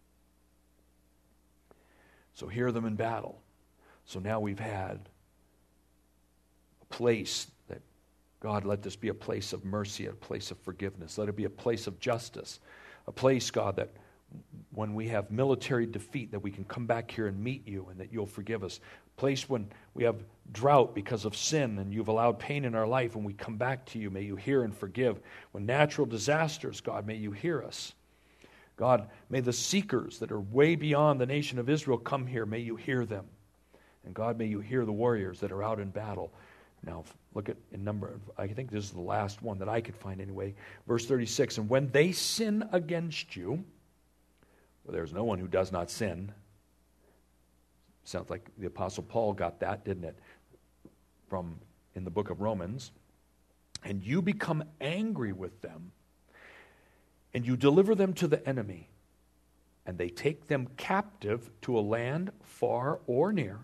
So hear them in battle. So now we've had a place that, God, let this be a place of mercy, a place of forgiveness. Let it be a place of justice. A place, God, that when we have military defeat, that we can come back here and meet you and that you'll forgive us. A place when we have drought because of sin and you've allowed pain in our life, and we come back to you, may you hear and forgive. When natural disasters, God, may you hear us. God, may the seekers that are way beyond the nation of Israel come here. May you hear them. And God, may you hear the warriors that are out in battle. Now, look at in number, I think this is the last one that I could find anyway. Verse thirty-six, and when they sin against you, well, there's no one who does not sin. Sounds like the Apostle Paul got that, didn't it? From in the book of Romans. And you become angry with them, and you deliver them to the enemy, and they take them captive to a land far or near.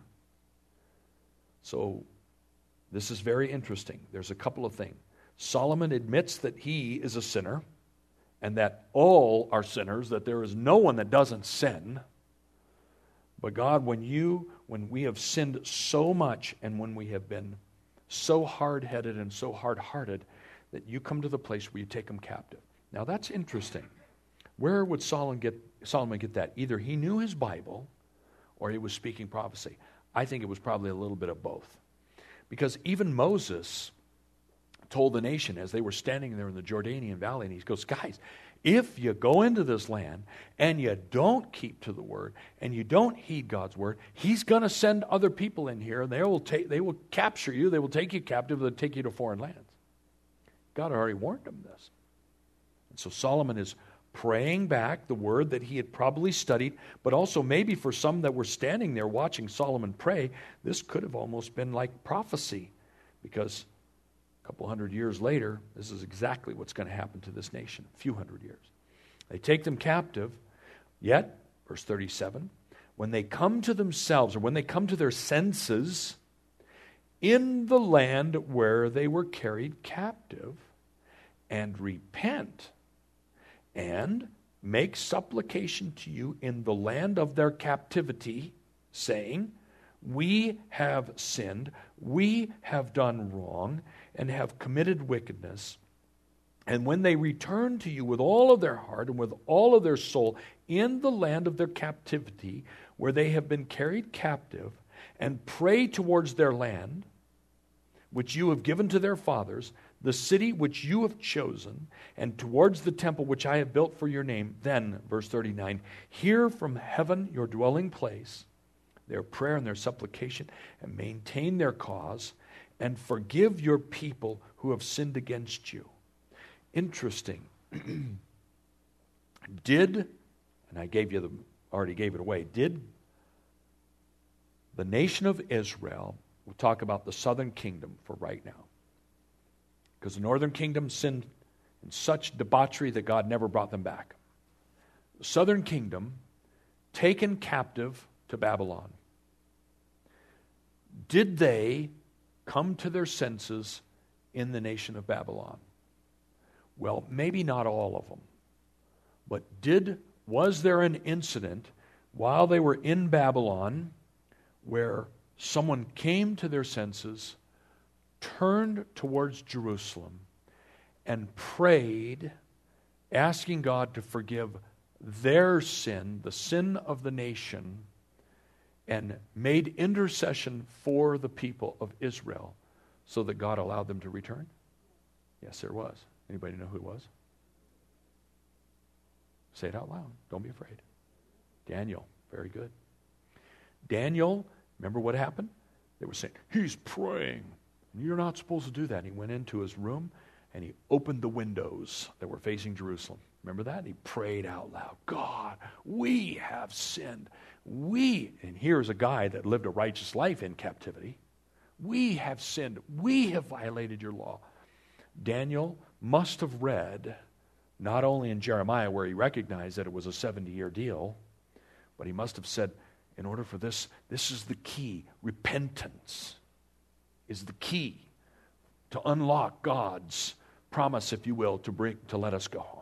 So this is very interesting. There's a couple of things. Solomon admits that he is a sinner and that all are sinners, that there is no one that doesn't sin. But God, when you, when we have sinned so much and when we have been so hard-headed and so hard-hearted, that you come to the place where you take them captive. Now that's interesting. Where would Solomon get, Solomon get that? Either he knew his Bible or he was speaking prophecy. I think it was probably a little bit of both. Because even Moses told the nation as they were standing there in the Jordanian Valley, and he goes, guys, if you go into this land and you don't keep to the word and you don't heed God's word, he's going to send other people in here and they will take, they will capture you, they will take you captive, they'll take you to foreign lands. God already warned them this. And so Solomon is praying back the word that he had probably studied, but also maybe for some that were standing there watching Solomon pray, this could have almost been like prophecy, because a couple hundred years later, this is exactly what's going to happen to this nation, a few hundred years. They take them captive, yet, verse thirty-seven, when they come to themselves, or when they come to their senses, in the land where they were carried captive, and repent, and make supplication to you in the land of their captivity, saying, we have sinned, we have done wrong, and have committed wickedness. And when they return to you with all of their heart and with all of their soul in the land of their captivity, where they have been carried captive, and pray towards their land, which you have given to their fathers, the city which you have chosen, and towards the temple which I have built for your name, then, verse thirty-nine, hear from heaven your dwelling place, their prayer and their supplication, and maintain their cause, and forgive your people who have sinned against you. Interesting. Did, and I gave you the, already gave it away, did the nation of Israel, we'll talk about the southern kingdom for right now, because the northern kingdom sinned in such debauchery that God never brought them back. The southern kingdom, taken captive to Babylon. Did they come to their senses in the nation of Babylon? Well, maybe not all of them. But did, was there an incident while they were in Babylon where someone came to their senses, turned towards Jerusalem, and prayed, asking God to forgive their sin, the sin of the nation, and made intercession for the people of Israel so that God allowed them to return? Yes, there was. Anybody know who it was? Say it out loud. Don't be afraid. Daniel. Very good. Daniel, remember what happened? They were saying, he's praying. And you're not supposed to do that. And he went into his room and he opened the windows that were facing Jerusalem. Remember that? And he prayed out loud, God, we have sinned. We, and here's a guy that lived a righteous life in captivity. We have sinned. We have violated your law. Daniel must have read Not only in Jeremiah, where he recognized that it was a seventy-year deal, but he must have said, in order for this, this is the key. Repentance is the key to unlock God's promise, if you will, to bring to let us go home.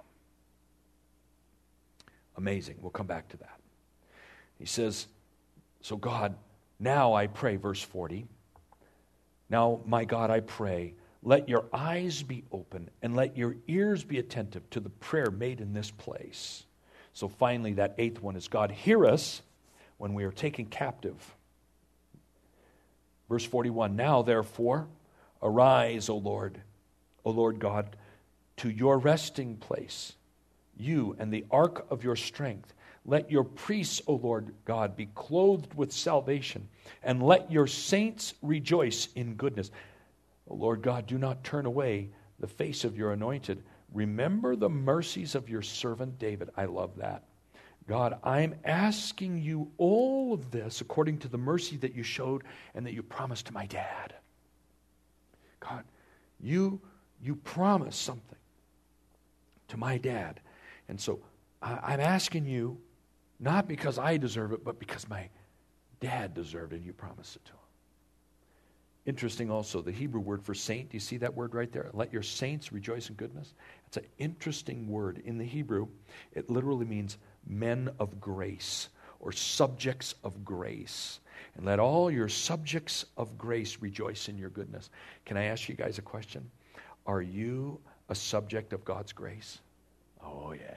Amazing. We'll come back to that. He says, so God, now I pray, verse forty, now my God, I pray, let your eyes be open and let your ears be attentive to the prayer made in this place. So finally, that eighth one is, God, hear us when we are taken captive. Verse forty-one, now therefore, arise, O Lord, O Lord God, to your resting place, you and the ark of your strength. Let your priests, O Lord God, be clothed with salvation, and let your saints rejoice in goodness. O Lord God, do not turn away the face of your anointed. Remember the mercies of your servant David. I love that. God, I'm asking you all of this according to the mercy that you showed and that you promised to my dad. God, you, you promised something to my dad. And so I, I'm asking you, not because I deserve it, but because my dad deserved it and you promised it to him. Interesting also, the Hebrew word for saint, do you see that word right there? Let your saints rejoice in goodness. It's an interesting word. In the Hebrew, it literally means men of grace or subjects of grace. And let all your subjects of grace rejoice in your goodness. Can I ask you guys a question? Are you a subject of God's grace? Oh, yeah.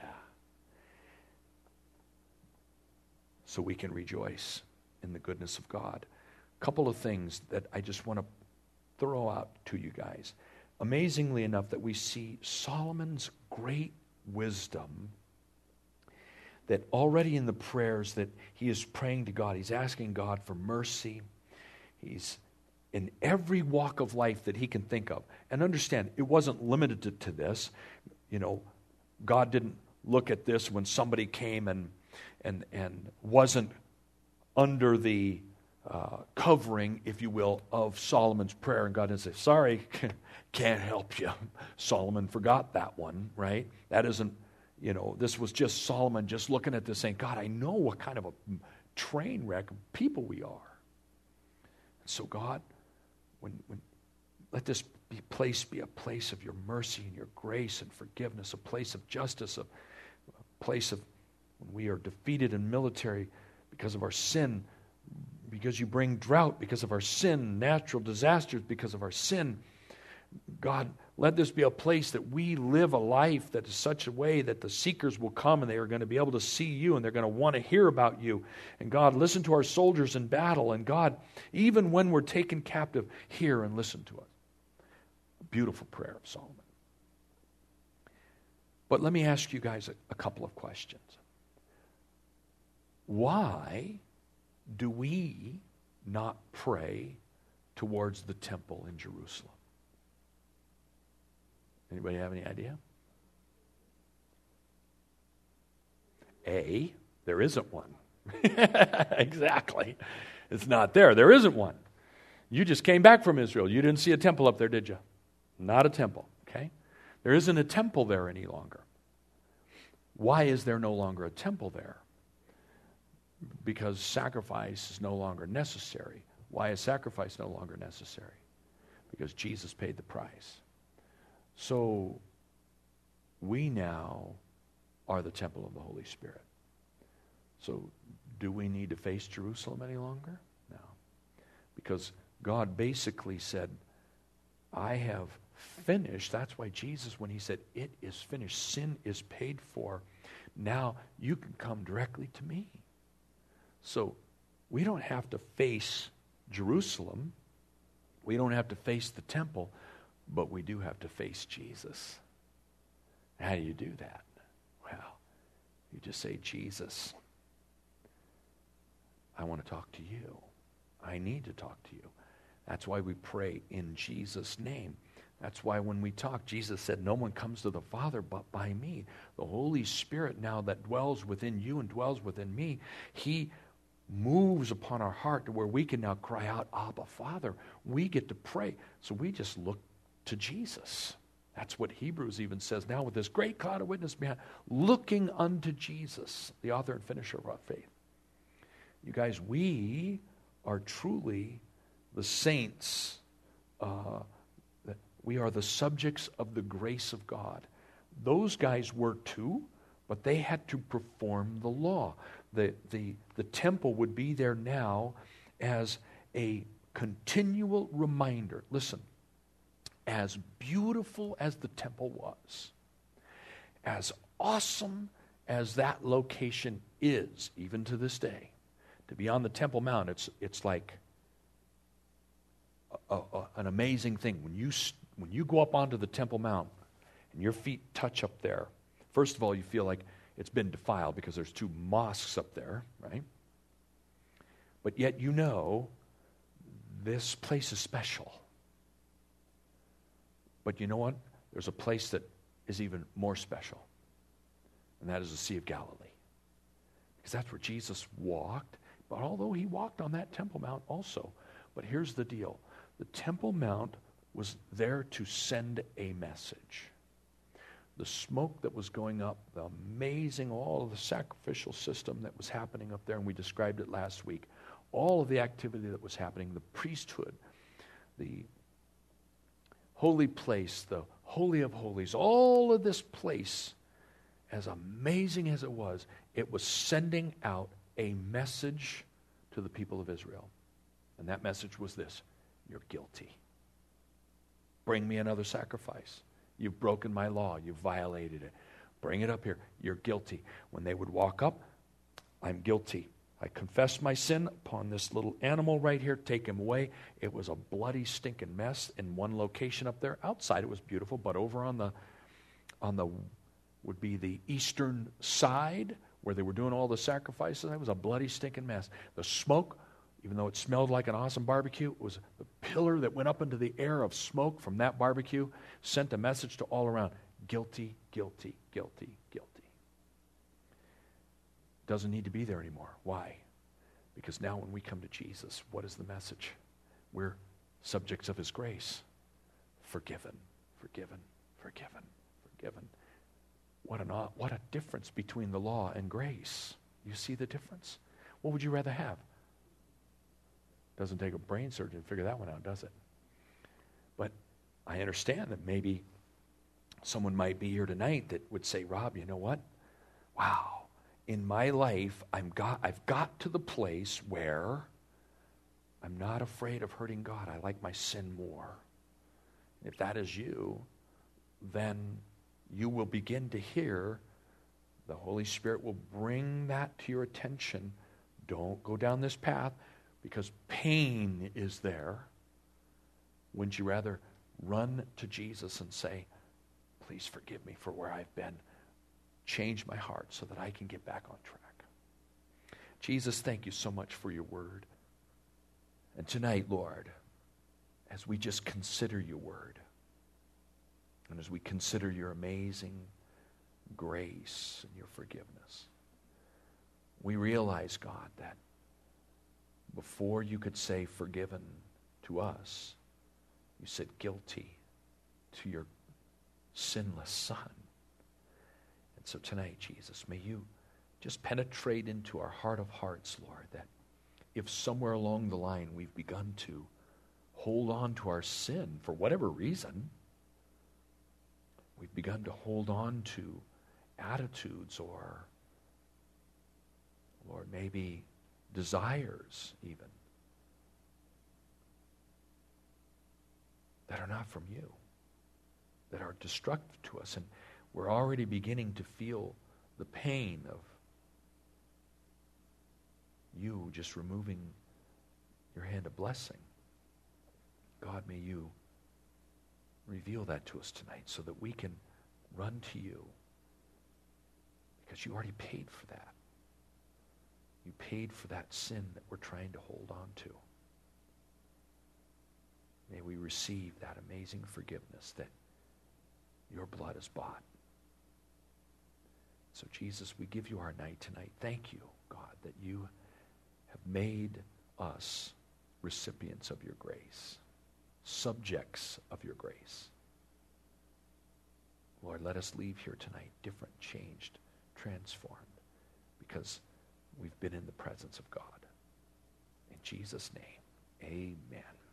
So we can rejoice in the goodness of God. A couple of things that I just want to throw out to you guys. Amazingly enough, that we see Solomon's great wisdom, that already in the prayers that he is praying to God, he's asking God for mercy. He's in every walk of life that he can think of. And understand, it wasn't limited to, to this. You know, God didn't look at this when somebody came and and and wasn't under the uh, covering, if you will, of Solomon's prayer, and God didn't say, sorry, can't help you. Solomon forgot that one, right? That isn't, you know, this was just Solomon just looking at this saying, God, I know what kind of a train wreck of people we are. And so God, when, when let this be place be a place of your mercy and your grace and forgiveness, a place of justice, a, a place of when we are defeated in military because of our sin, because you bring drought because of our sin, natural disasters because of our sin. God, let this be a place that we live a life that is such a way that the seekers will come and they are going to be able to see you and they're going to want to hear about you. And God, listen to our soldiers in battle. And God, even when we're taken captive, hear and listen to us. A beautiful prayer of Solomon. But let me ask you guys a, a couple of questions. Why do we not pray towards the temple in Jerusalem? Anybody have any idea? A, there isn't one. Exactly. It's not there. There isn't one. You just came back from Israel. You didn't see a temple up there, did you? Not a temple, okay? There isn't a temple there any longer. Why is there no longer a temple there? Because sacrifice is no longer necessary. Why is sacrifice no longer necessary? Because Jesus paid the price. So we now are the temple of the Holy Spirit. So do we need to face Jerusalem any longer? No. Because God basically said, I have finished. That's why Jesus, when he said, it is finished, sin is paid for, now you can come directly to me. So we don't have to face Jerusalem. We don't have to face the temple, but we do have to face Jesus. How do you do that? Well, you just say, Jesus, I want to talk to you. I need to talk to you. That's why we pray in Jesus' name. That's why when we talk, Jesus said, no one comes to the Father but by me. The Holy Spirit now that dwells within you and dwells within me, he moves upon our heart to where we can now cry out, Abba, Father. We get to pray. So we just look to Jesus. That's what Hebrews even says now, with this great cloud of witness behind, looking unto Jesus, the author and finisher of our faith. You guys, we are truly the saints. Uh, we are the subjects of the grace of God. Those guys were too, but they had to perform the law. The, the, the temple would be there now as a continual reminder. Listen, as beautiful as the temple was, as awesome as that location is, even to this day, to be on the Temple Mount, it's, it's like a, a, an amazing thing. When you, when you go up onto the Temple Mount and your feet touch up there, first of all, you feel like it's been defiled because there's two mosques up there, right? But yet you know this place is special. But you know what? There's a place that is even more special, and that is the Sea of Galilee. Because that's where Jesus walked. But although he walked on that Temple Mount also, but here's the deal. The Temple Mount was there to send a message. The smoke that was going up, the amazing, all of the sacrificial system that was happening up there, and we described it last week, all of the activity that was happening, the priesthood, the holy place, the Holy of Holies, all of this place, as amazing as it was, it was sending out a message to the people of Israel. And that message was this: you're guilty. Bring me another sacrifice. You've broken my law. You've violated it. Bring it up here. You're guilty. When they would walk up, I'm guilty. I confess my sin upon this little animal right here. Take him away. It was a bloody, stinking mess in one location up there. Outside it was beautiful, but over on the on the would be the eastern side where they were doing all the sacrifices. It was a bloody, stinking mess. The smoke, even though it smelled like an awesome barbecue, it was the pillar that went up into the air of smoke from that barbecue, sent a message to all around: guilty, guilty, guilty, guilty. Doesn't need to be there anymore. Why? Because now when we come to Jesus, what is the message? We're subjects of his grace. Forgiven, forgiven, forgiven, forgiven. What an what a difference between the law and grace. You see the difference? What would you rather have? Doesn't take a brain surgeon to figure that one out, does it? But I understand that maybe someone might be here tonight that would say, Rob, you know what? Wow. In my life, I'm got, I've got to the place where I'm not afraid of hurting God. I like my sin more. If that is you, then you will begin to hear the Holy Spirit will bring that to your attention. Don't go down this path because pain is there. Wouldn't you rather run to Jesus and say, please forgive me for where I've been. Change my heart so that I can get back on track. Jesus, thank you so much for your word. And tonight, Lord, as we just consider your word, and as we consider your amazing grace and your forgiveness, we realize, God, that before you could say forgiven to us, you said guilty to your sinless Son. So tonight, Jesus, may you just penetrate into our heart of hearts, Lord, that if somewhere along the line we've begun to hold on to our sin for whatever reason, we've begun to hold on to attitudes or, Lord, maybe desires even that are not from you, that are destructive to us. And we're already beginning to feel the pain of you just removing your hand of blessing. God, may you reveal that to us tonight so that we can run to you, because you already paid for that. You paid for that sin that we're trying to hold on to. May we receive that amazing forgiveness that your blood has bought. So, Jesus, we give you our night tonight. Thank you, God, that you have made us recipients of your grace, subjects of your grace. Lord, let us leave here tonight different, changed, transformed, because we've been in the presence of God. In Jesus' name, amen.